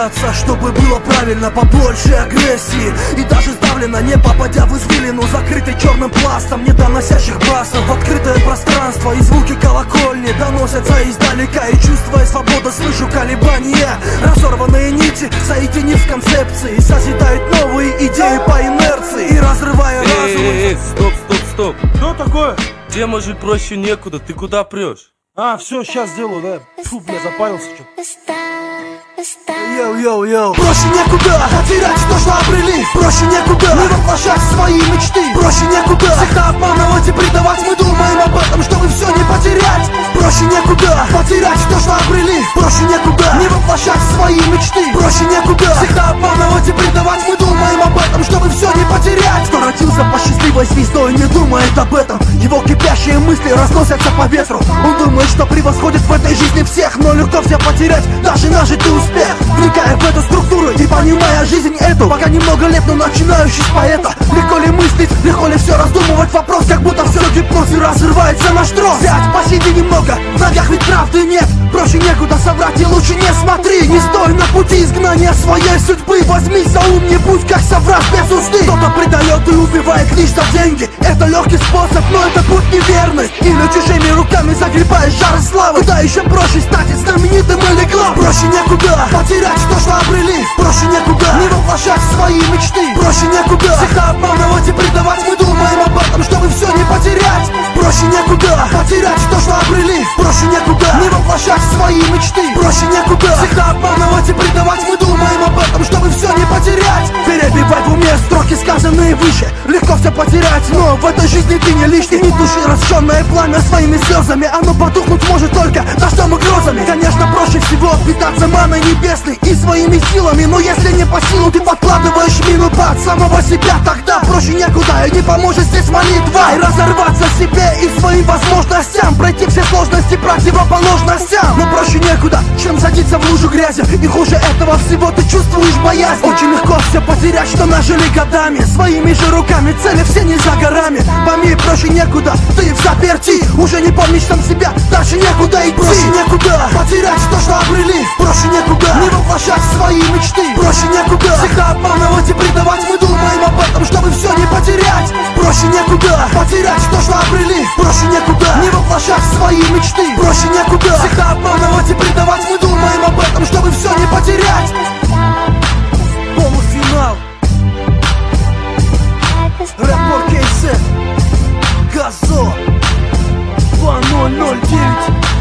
стараться, чтобы было правильно, побольше агрессии. И даже сдавлено, не попадя в извилину, закрытый черным пластом, не доносящих басов. В открытое пространство и звуки колокольни доносятся издалека. И чувствуя свободу, слышу колебания. Разорванные нити, соединив с концепцией, созидают новые идеи по инерции. И разрывая разум. Стоп. Что такое? Где, может, проще некуда? Ты куда прешь? Все, сейчас сделаю, да. Фу, бля, запарился что-то. Йоу. Проще некуда потерять то, что обрели. Проще некуда не воплощать свои мечты. Проще некуда всегда обманывать и предавать. Мы думаем об этом, чтобы все не потерять. Проще некуда потерять то, что обрели. Проще некуда не воплощать свои мечты. Проще некуда всегда обманывать и предавать. Мы думаем об этом, чтобы все не потерять. Кто родился по счастливой звездой, не думает об этом. Его кипящие мысли разносятся по ветру. Он думает, что превосходит в этой жизни всех, но легко все потерять, даже нажитый успех. Вникая в эту структуру и понимая жизнь эту, пока немного лет, но начинающий с поэта. Легко ли мыслить, легко ли все раздумывать? Вопрос, как будто все гипноз и разрывается наш трос. Сядь, посиди немного, в ногах ведь правды нет. Проще некуда соврать и лучше не смотри. Не стой на пути изгнания своей судьбы. Возьми за ум, не будь как соврать без узды. Кто-то предает и убивает лишь за деньги. Это легкий способ, но это путь неверный. Или чужими руками загребаешь жар славы. Куда еще проще стать знаменитым или главным. Проще некуда потерять то, что обрели. Проще некуда не воплощать свои мечты. Проще некуда всегда обманывать и предавать. Мы думаем об этом, чтобы все не потерять. Проще некуда потерять то, что обрели. Проще некуда не воплощать свои мечты. Проще некуда всегда обманывать и предавать. Мы думаем об этом, чтобы все не потерять. Перебивай в уме строки, сказанные выше. Легко все потерять, но в этой жизни ты не лишний. Ни души, разжженное пламя своими слезами. Оно потухнуть может только дождем и грозами. Конечно, проще всего питаться маной небесной и своими силами. Но если не по силу, ты подкладываешь мину под самого себя. Тогда проще некуда, и не поможет здесь молитва. И разорваться себе и своим возможностям. Пройти все сложности противоположностям. Но проще некуда, чем садиться в лужу грязи. И хуже этого всего ты чувствуешь боязнь. Очень легко все потерять, что нажили годами. Своими же руками, цели все не за горами. Пойми, проще некуда, ты в заперти. Уже не помнишь сам себя, дальше некуда идти. Проще некуда потерять то, что обрели. Проще некуда не воплощать свои мечты. Проще некуда всегда обманывать и предавать. Мы думаем об этом, чтобы все не потерять. Проще некуда потерять то, что обрели. Проще некуда не воплощать свои мечты. Проще некуда всегда обманывать и предавать. Мы думаем об этом, чтобы все не потерять. Полуфинал. Рэп-ор Кейсет. Газо 2009.